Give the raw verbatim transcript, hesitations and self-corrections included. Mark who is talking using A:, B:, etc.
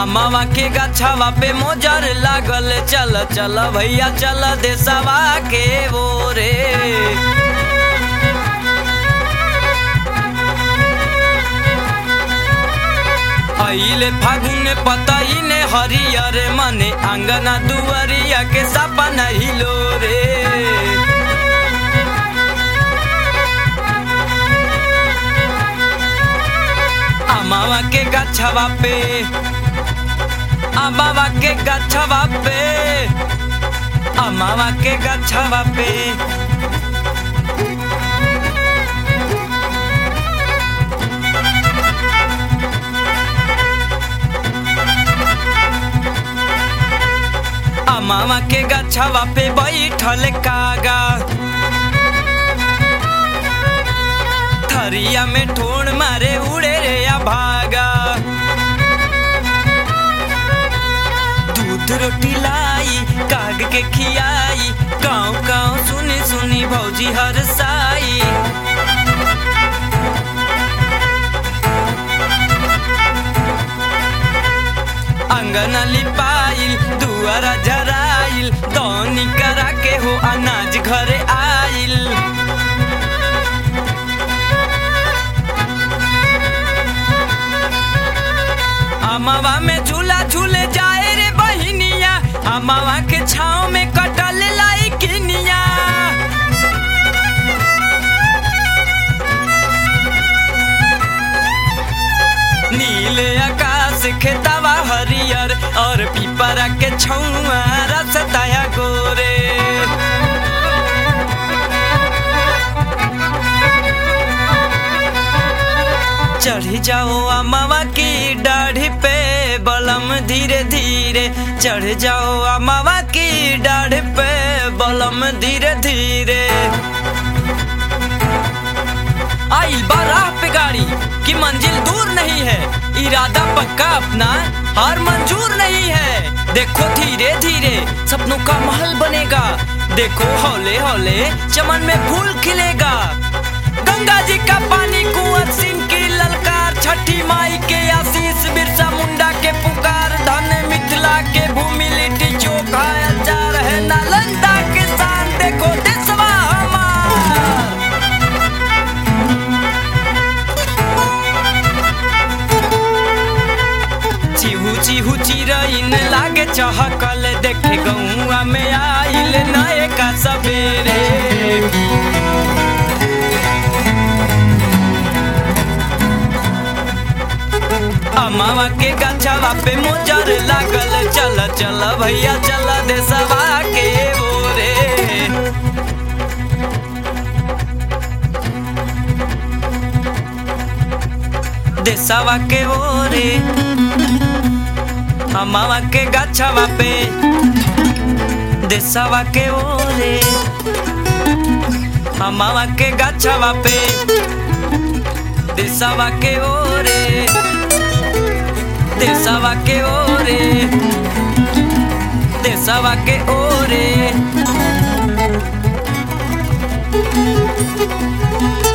A: अमावा के गछवा पे मोजर लागल, चल चल भैया चल देशवा के ओरे। आइले फागुन पतई ने हरियर, मने आंगना दुआरिया के सपना हिलो रे। अमावा के गछवा पे, अमावा के गछवा पे, अमावा के गछवा पे अमावा के गछवा पे बैठल कागा, थरिया में ठोड़ मारे उड़े रे या भागा। दूध रोटी लाई काग के खियाई, गाँव गाँव सुनी सुनी भौजी हर साई। अंगना लिपाइल दुआरा जराइल, दौनी करा के हो अनाज घरे आइल। अमावा में झूला झूले जाए रे बहिनिया, अमावा के छाँव में कटल लाई किनिया। नीले आकाश खेतवा हरियर, और पीपरा के छौआ रसताया गोरे। चढ़ जाओ अमावा की दाढ़ी पे बलम धीरे धीरे, चढ़ जाओ अमावा की दाढ़ी पे बलम धीरे धीरे। आइल बाराह पे गाड़ी की मंजिल दूर नहीं है, इरादा पक्का अपना हार मंजूर नहीं है। देखो धीरे धीरे सपनों का महल बनेगा, देखो हौले हौले चमन में फूल खिलेगा। गंगा जी का पानी कुंवर सिंह की ललकार, छठी माई के आशीष बिरसा मुंडा के पुकार। धन मिथिला के भूमि लिट्टी चोखा अचार है, नालंदा के शान देखो देशवा हमार। चिहू चिहू चिरईन लागे चहकल, देखे गौआ में आइल नए का सवेरे। अमावा के गछवा पे मोजर लागल, चल चल भैया चल देशवा के ओरे। देशवा के ओरे अमावा के गछवा पे, देशवा के ओरे अमावा के गछवा पे, देशवा के ओरे, देशवा के ओरे, देशवा के ओरे।